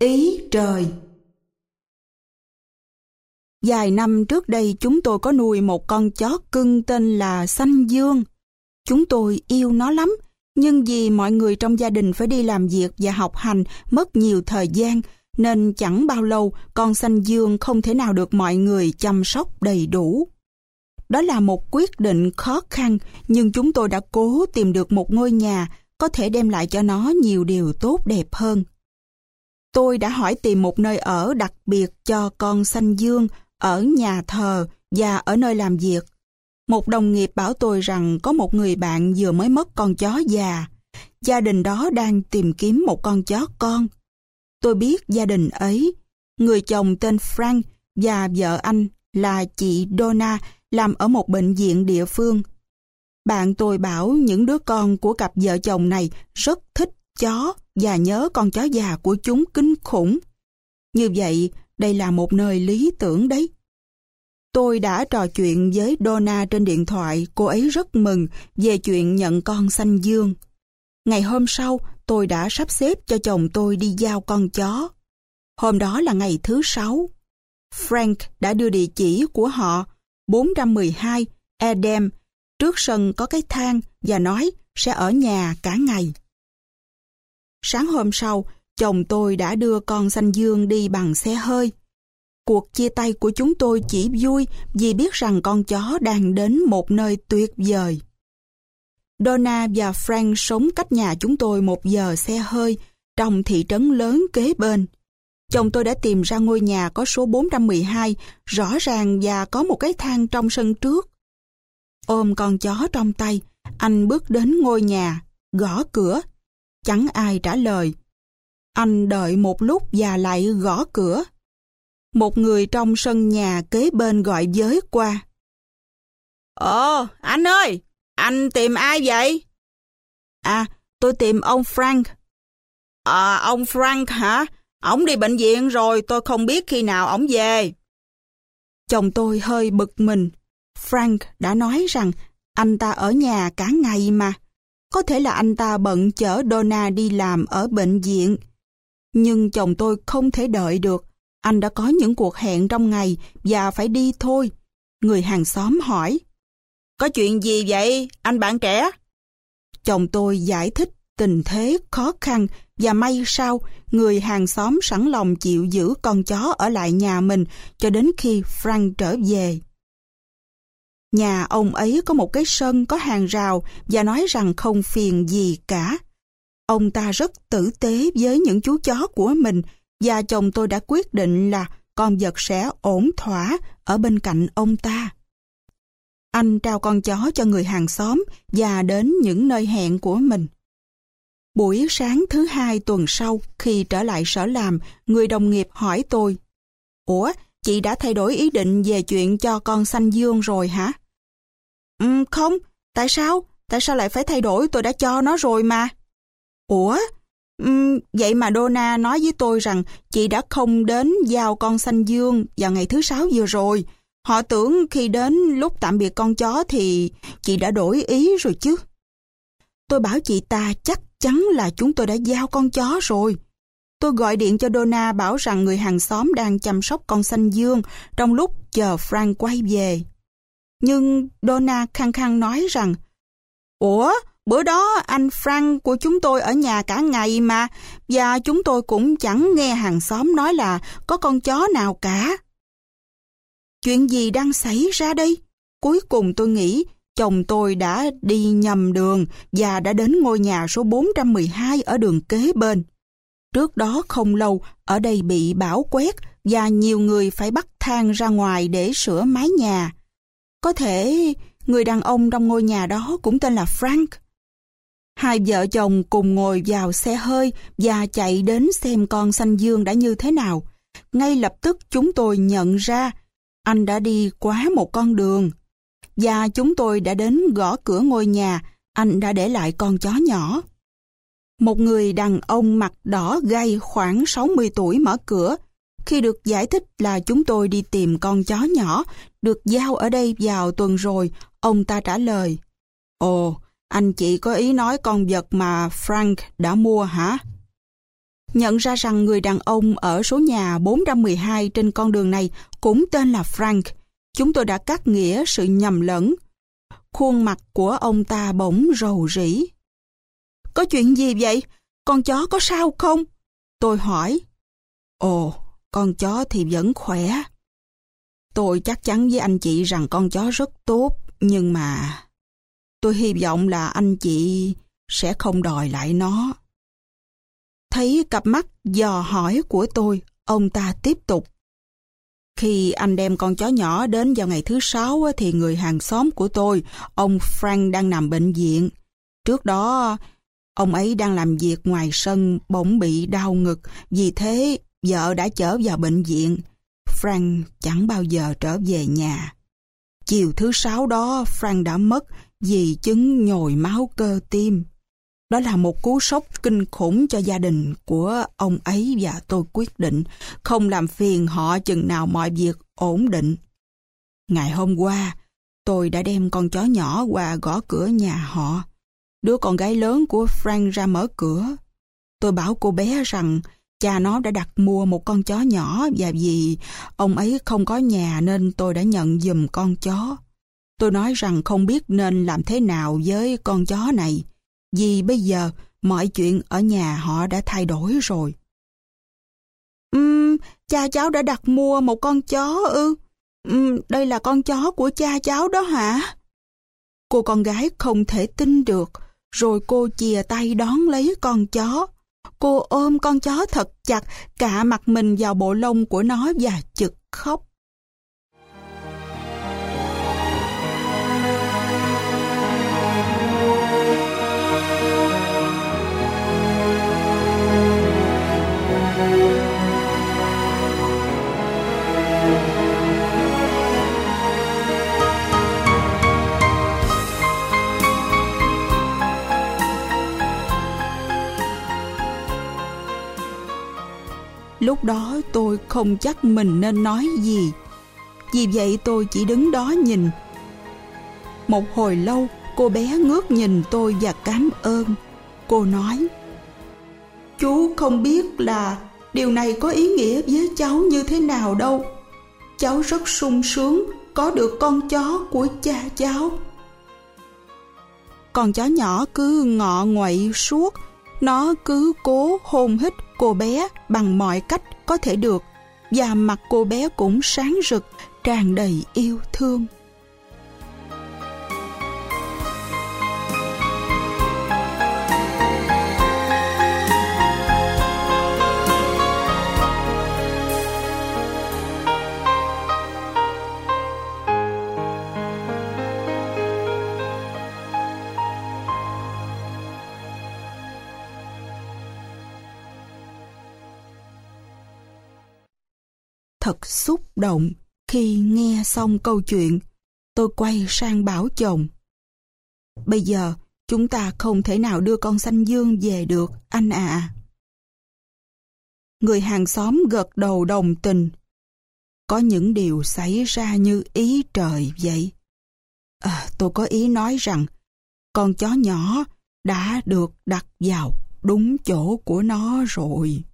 Ý trời. Vài năm trước đây chúng tôi có nuôi một con chó cưng tên là Xanh Dương. Chúng tôi yêu nó lắm, nhưng vì mọi người trong gia đình phải đi làm việc và học hành mất nhiều thời gian, nên chẳng bao lâu con Xanh Dương không thể nào được mọi người chăm sóc đầy đủ. Đó là một quyết định khó khăn, nhưng chúng tôi đã cố tìm được một ngôi nhà có thể đem lại cho nó nhiều điều tốt đẹp hơn. Tôi đã hỏi tìm một nơi ở đặc biệt cho con Xanh Dương ở nhà thờ và ở nơi làm việc. Một đồng nghiệp bảo tôi rằng có một người bạn vừa mới mất con chó già. Gia đình đó đang tìm kiếm một con chó con. Tôi biết gia đình ấy. Người chồng tên Frank và vợ anh là chị Donna làm ở một bệnh viện địa phương. Bạn tôi bảo những đứa con của cặp vợ chồng này rất thích chó và nhớ con chó già của chúng kinh khủng. Như vậy, đây là một nơi lý tưởng đấy. Tôi đã trò chuyện với Donna trên điện thoại, cô ấy rất mừng về chuyện nhận con Xanh Dương. Ngày hôm sau, tôi đã sắp xếp cho chồng tôi đi giao con chó. Hôm đó là ngày thứ Sáu. Frank đã đưa địa chỉ của họ 412 Edem, trước sân có cái thang và nói sẽ ở nhà cả ngày. Sáng hôm sau, chồng tôi đã đưa con Xanh Dương đi bằng xe hơi. Cuộc chia tay của chúng tôi chỉ vui vì biết rằng con chó đang đến một nơi tuyệt vời. Donna và Frank sống cách nhà chúng tôi 1 giờ xe hơi trong thị trấn lớn kế bên. Chồng tôi đã tìm ra ngôi nhà có số 412 rõ ràng và có một cái thang trong sân trước. Ôm con chó trong tay, anh bước đến ngôi nhà, gõ cửa. Chẳng ai trả lời. Anh đợi một lúc và lại gõ cửa. Một người trong sân nhà kế bên gọi với qua. Anh ơi, anh tìm ai vậy? À, tôi tìm ông Frank. Ông Frank hả? Ổng đi bệnh viện rồi, tôi không biết khi nào ổng về. Chồng tôi hơi bực mình. Frank đã nói rằng anh ta ở nhà cả ngày mà. Có thể là anh ta bận chở Donna đi làm ở bệnh viện. Nhưng chồng tôi không thể đợi được. Anh đã có những cuộc hẹn trong ngày và phải đi thôi. Người hàng xóm hỏi. Có chuyện gì vậy, anh bạn trẻ? Chồng tôi giải thích tình thế khó khăn và may sao người hàng xóm sẵn lòng chịu giữ con chó ở lại nhà mình cho đến khi Frank trở về. Nhà ông ấy có một cái sân có hàng rào và nói rằng không phiền gì cả. Ông ta rất tử tế với những chú chó của mình và chồng tôi đã quyết định là con vật sẽ ổn thỏa ở bên cạnh ông ta. Anh trao con chó cho người hàng xóm và đến những nơi hẹn của mình. Buổi sáng thứ Hai tuần sau, khi trở lại sở làm, người đồng nghiệp hỏi tôi, Ủa, chị đã thay đổi ý định về chuyện cho con Xanh Dương rồi hả? Không, tại sao? Tại sao lại phải thay đổi, tôi đã cho nó rồi mà. Ủa? Vậy mà Donna nói với tôi rằng chị đã không đến giao con Xanh Dương vào ngày thứ Sáu vừa rồi. Họ tưởng khi đến lúc tạm biệt con chó thì chị đã đổi ý rồi chứ. Tôi bảo chị ta chắc chắn là chúng tôi đã giao con chó rồi. Tôi gọi điện cho Donna bảo rằng người hàng xóm đang chăm sóc con Xanh Dương trong lúc chờ Frank quay về. Nhưng Donna khăng khăng nói rằng Ủa, bữa đó anh Frank của chúng tôi ở nhà cả ngày mà, và chúng tôi cũng chẳng nghe hàng xóm nói là có con chó nào cả. Chuyện gì đang xảy ra đây? Cuối cùng tôi nghĩ chồng tôi đã đi nhầm đường và đã đến ngôi nhà số 412 ở đường kế bên. Trước đó không lâu, ở đây bị bão quét và nhiều người phải bắt thang ra ngoài để sửa mái nhà. Có thể người đàn ông trong ngôi nhà đó cũng tên là Frank. Hai vợ chồng cùng ngồi vào xe hơi và chạy đến xem con Xanh Dương đã như thế nào. Ngay lập tức chúng tôi nhận ra anh đã đi quá một con đường. Và chúng tôi đã đến gõ cửa ngôi nhà, anh đã để lại con chó nhỏ. Một người đàn ông mặt đỏ gay khoảng 60 tuổi mở cửa. Khi được giải thích là chúng tôi đi tìm con chó nhỏ, được giao ở đây vào tuần rồi, ông ta trả lời, Ồ, anh chị có ý nói con vật mà Frank đã mua hả? nhận ra rằng người đàn ông ở số nhà 412 trên con đường này cũng tên là Frank. Chúng tôi đã cắt nghĩa sự nhầm lẫn. Khuôn mặt của ông ta bỗng rầu rĩ. Có chuyện gì vậy? Con chó có sao không? Tôi hỏi. Ồ, con chó thì vẫn khỏe. Tôi chắc chắn với anh chị rằng con chó rất tốt, nhưng mà tôi hy vọng là anh chị sẽ không đòi lại nó. Thấy cặp mắt dò hỏi của tôi, ông ta tiếp tục. Khi anh đem con chó nhỏ đến vào ngày thứ Sáu thì người hàng xóm của tôi, ông Frank đang nằm bệnh viện. Trước đó, ông ấy đang làm việc ngoài sân bỗng bị đau ngực, vì thế vợ đã chở vào bệnh viện. Frank chẳng bao giờ trở về nhà. Chiều thứ Sáu đó, Frank đã mất vì chứng nhồi máu cơ tim. Đó là một cú sốc kinh khủng cho gia đình của ông ấy và tôi quyết định không làm phiền họ chừng nào mọi việc ổn định. Ngày hôm qua, tôi đã đem con chó nhỏ qua gõ cửa nhà họ. Đứa con gái lớn của Frank ra mở cửa. Tôi bảo cô bé rằng cha nó đã đặt mua một con chó nhỏ và vì ông ấy không có nhà nên tôi đã nhận giùm con chó. Tôi nói rằng không biết nên làm thế nào với con chó này, vì bây giờ mọi chuyện ở nhà họ đã thay đổi rồi. Cha cháu đã đặt mua một con chó ư? Đây là con chó của cha cháu đó hả? Cô con gái không thể tin được, rồi cô chìa tay đón lấy con chó. Cô ôm con chó thật chặt, cạ mặt mình vào bộ lông của nó và chực khóc. Lúc đó tôi không chắc mình nên nói gì. Vì vậy tôi chỉ đứng đó nhìn. Một hồi lâu, cô bé ngước nhìn tôi và cảm ơn. Cô nói, chú không biết là điều này có ý nghĩa với cháu như thế nào đâu. Cháu rất sung sướng có được con chó của cha cháu. Con chó nhỏ cứ ngọ nguậy suốt. Nó cứ cố hôn hít cô bé bằng mọi cách có thể được, và mặt cô bé cũng sáng rực, tràn đầy yêu thương. Thật xúc động khi nghe xong câu chuyện. Tôi quay sang bảo chồng. Bây giờ chúng ta không thể nào đưa con Xanh Dương về được, anh ạ. Người hàng xóm gật đầu đồng tình. Có những điều xảy ra như ý trời vậy. Tôi có ý nói rằng con chó nhỏ đã được đặt vào đúng chỗ của nó rồi.